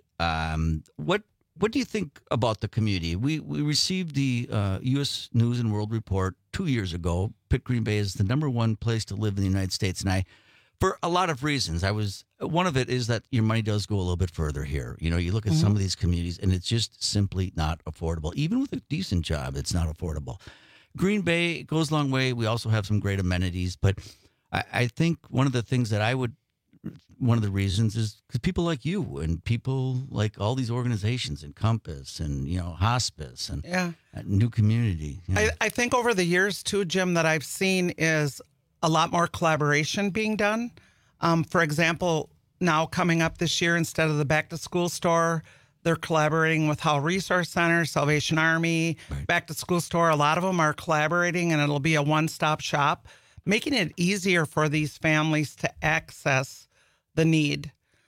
What do you think about the community? We received the U.S. News and World Report 2 years ago. Picked Green Bay as the #1 place to live in the United States, and for a lot of reasons. One of it is that your money does go a little bit further here. You look at some of these communities, and it's just simply not affordable. Even with a decent job, it's not affordable. Green Bay goes a long way. We also have some great amenities, but I think one of the things that one of the reasons is because people like you and people like all these organizations and Compass and, hospice and New Community. I think over the years too, Jim, that I've seen is a lot more collaboration being done. For example, now coming up this year, instead of the back to school store, they're collaborating with Howell Resource Center, Salvation Army, back to school store. A lot of them are collaborating, and it'll be a one-stop shop, making it easier for these families to access the need.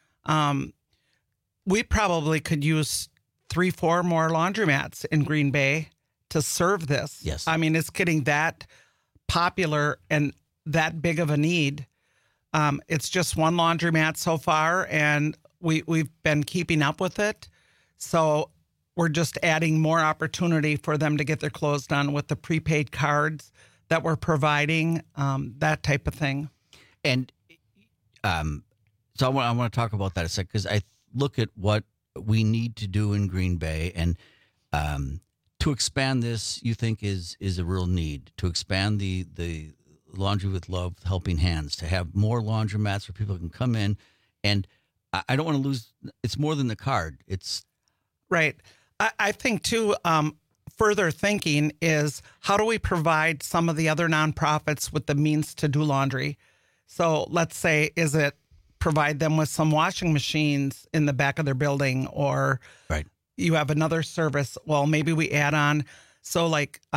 We probably could use 3-4 more laundromats in Green Bay to serve this. Yes. I mean, it's getting that popular and that big of a need. It's just one laundromat so far, and we've been keeping up with it. So we're just adding more opportunity for them to get their clothes done with the prepaid cards that we're providing, that type of thing. And so I want to talk about that a second, because I look at what we need to do in Green Bay, and to expand this, you think is a real need to expand the Laundry with Love Helping Hands, to have more laundromats where people can come in. And I don't want to lose, it's more than the card. It's right. I think too, further thinking is, how do we provide some of the other nonprofits with the means to do laundry? So let's say, is it provide them with some washing machines in the back of their building, or right. You have another service. Well, maybe we add on. So like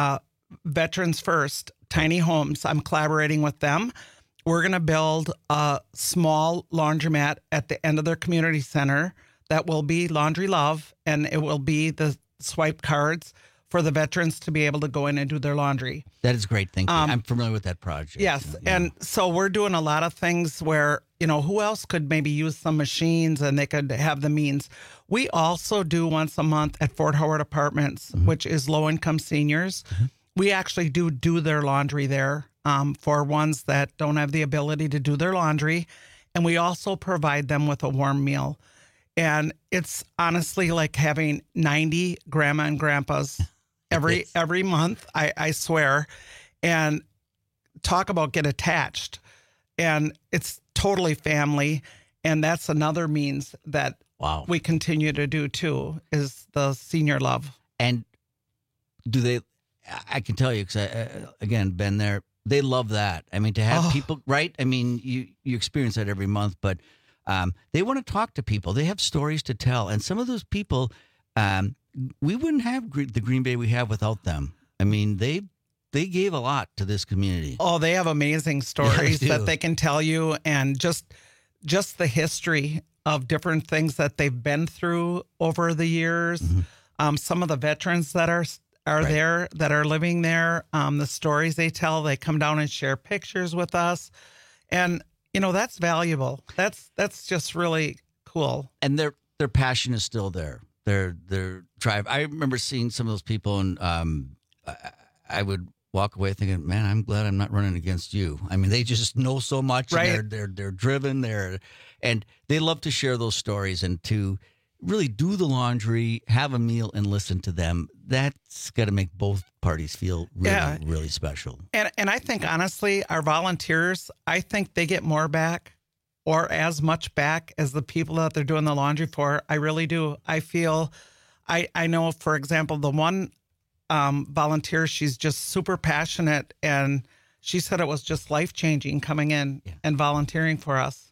Veterans First, Tiny Homes. I'm collaborating with them. We're going to build a small laundromat at the end of their community center that will be Laundry Love, and it will be the swipe cards for the veterans to be able to go in and do their laundry. That is great thinking. I'm familiar with that project. Yes. And so we're doing a lot of things where, who else could maybe use some machines and they could have the means. We also do once a month at Fort Howard Apartments, which is low-income seniors. We actually do their laundry there for ones that don't have the ability to do their laundry. And we also provide them with a warm meal. And it's honestly like having 90 grandma and grandpas every month, I swear. And talk about get attached. And it's totally family. And that's another means that we continue to do too, is the senior love. And do they, I can tell you, because I, again, been there, they love that. I mean, to have people, right? I mean, you experience that every month, but they want to talk to people. They have stories to tell. And some of those people, we wouldn't have the Green Bay we have without them. I mean, they gave a lot to this community. Oh, they have amazing stories that they can tell you, and just the history of different things that they've been through over the years. Some of the veterans that are there, that are living there, the stories they tell, they come down and share pictures with us. And, that's valuable. That's just really cool. And their passion is still there. Their drive. I remember seeing some of those people, and I would walk away thinking, man, I'm glad I'm not running against you. I mean, they just know so much. Right. And they're driven. And they love to share those stories and to really do the laundry, have a meal, and listen to them. That's got to make both parties feel really, really special. And I think, honestly, our volunteers, I think they get more back or as much back as the people that they're doing the laundry for. I really do. I feel, I know, for example, the one volunteer, she's just super passionate, and she said it was just life-changing coming in and volunteering for us.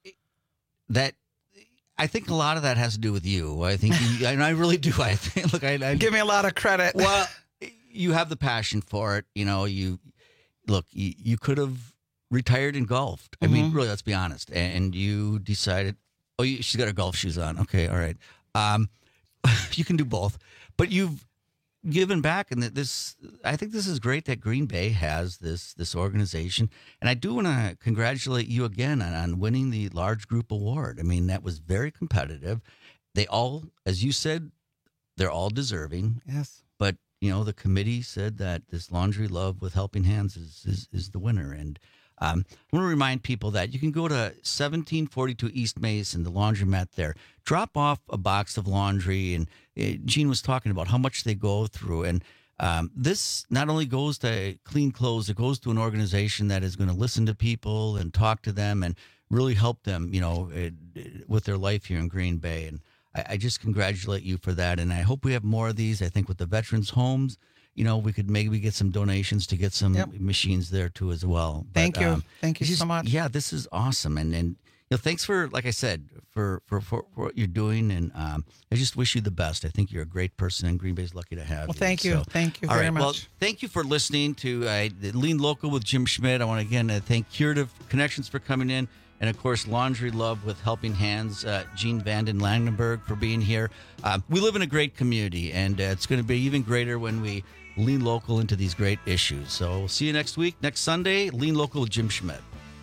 I think a lot of that has to do with you. I think, and I really do. I think, look, I give me a lot of credit. Well, you have the passion for it. You could have retired and golfed. I mean, really, let's be honest. And you decided, she's got her golf shoes on. Okay, all right. You can do both, but you've given back, and I think this is great that Green Bay has this organization. And I do want to congratulate you again on winning the Large Group Award. I mean, that was very competitive. They all, as you said, they're all deserving. Yes. But the committee said that this Laundry Love with Helping Hands is the winner. And I want to remind people that you can go to 1742 East Mason, the laundromat there, drop off a box of laundry. And Gene was talking about how much they go through. And this not only goes to clean clothes, it goes to an organization that is going to listen to people and talk to them and really help them, with their life here in Green Bay. And I just congratulate you for that. And I hope we have more of these. I think with the veterans' homes, we could maybe get some donations to get some machines there too as well. Thank you. Thank you so much. Yeah, this is awesome. And thanks for, like I said, for what you're doing. And I just wish you the best. I think you're a great person, and Green Bay's lucky to have you. Well, thank you. Thank you very much. Well, thank you for listening to Lean Local with Jim Schmidt. I want to again thank Curative Connections for coming in. And, of course, Laundry Love with Helping Hands, Gene Vanden Langenberg for being here. We live in a great community, and it's going to be even greater when we lean local into these great issues. So we'll see you next week, next Sunday, Lean Local with Jim Schmidt.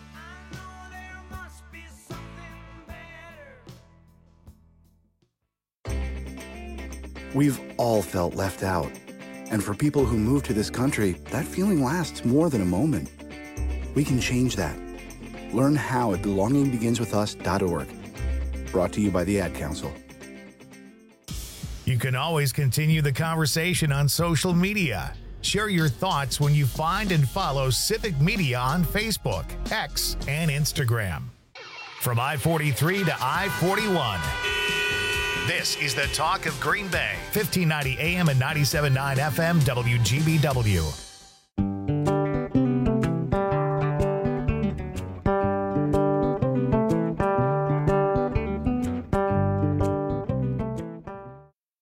We've all felt left out. And for people who move to this country, that feeling lasts more than a moment. We can change that. Learn how at belongingbeginswithus.org. Brought to you by the Ad Council. You can always continue the conversation on social media. Share your thoughts when you find and follow Civic Media on Facebook, X, and Instagram. From I-43 to I-41. This is the Talk of Green Bay, 1590 AM and 97.9 FM WGBW.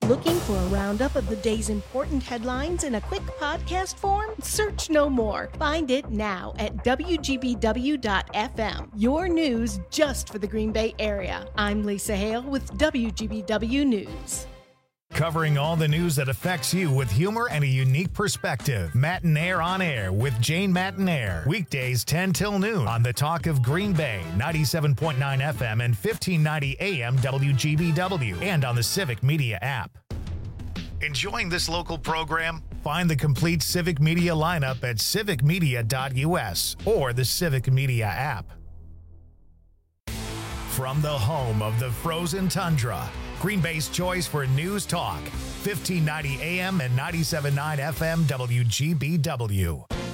Looking for a roundup of the day's important headlines in a quick podcast form? Search no more. Find it now at WGBW.FM. Your news just for the Green Bay area. I'm Lisa Hale with WGBW News. Covering all the news that affects you with humor and a unique perspective. Matinaire on Air with Jane Matinaire. Weekdays 10 till noon on the Talk of Green Bay, 97.9 FM and 1590 AM WGBW, and on the Civic Media app. Enjoying this local program? Find the complete Civic Media lineup at civicmedia.us or the Civic Media app. From the home of the frozen tundra, Green Bay's choice for news talk, 1590 AM and 97.9 FM WGBW.